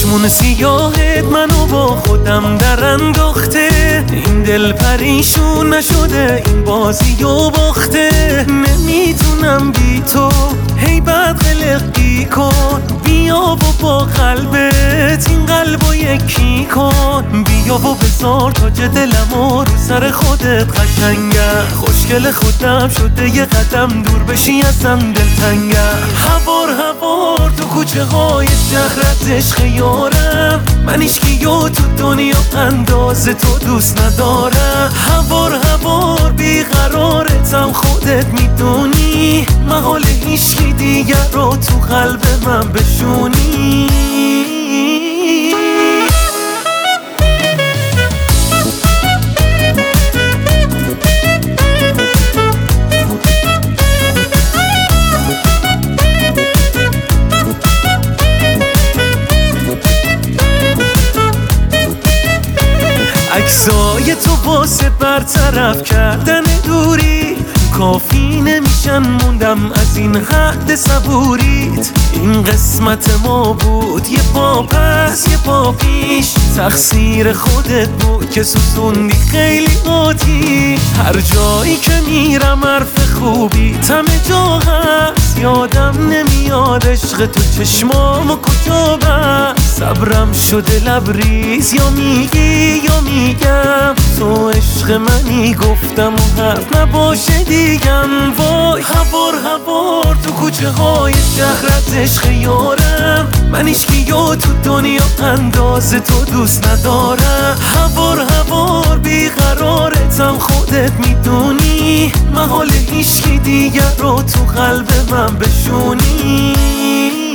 چشمون سیاهت منو با خودم در انداخته، این دل پریشون نشده این بازی و باخته. نمیتونم بی تو هی بد قلقی کن، بیا و با قلبت این قلبو یکی کن. بیا و بذار تاج دلمو رو سر خودت قشنگه، خوشگل خودم شده یه قدم دور بشی ازم دلتنگه. هوار تو کوچه های شهرت عشق یارم، من هیچکیو تو دنیا انداز تو دوست ندارم. هوار بیقرارتم خودت میدونی، محال هیچکی دیگر رو تو قلب من بشونی. عکسای تو واسه برطرف کردن دوری کافی نمیشن، موندم از این حد صبوریت. این قسمت ما بود، یه پا پس یه پا پیش، تقصیر خودت بود که سوزوندی خیلی آتی. هر جایی که میرم حرف خوبی همه جا هست، یادم نمیاد عشق تو چشمامو کجا بست. صبرم شده لبریز، یا میگی یا میگم تو عشق منی، گفتم و حرف نباشه دیگم. وای هوار تو کوچه های شهرت عشق یارم، من هیچکیو تو دنیا انداز تو دوست ندارم. هوار بیقرارتم خودت میدونی، محال هیچکی دیگر رو تو قلب من بشونی.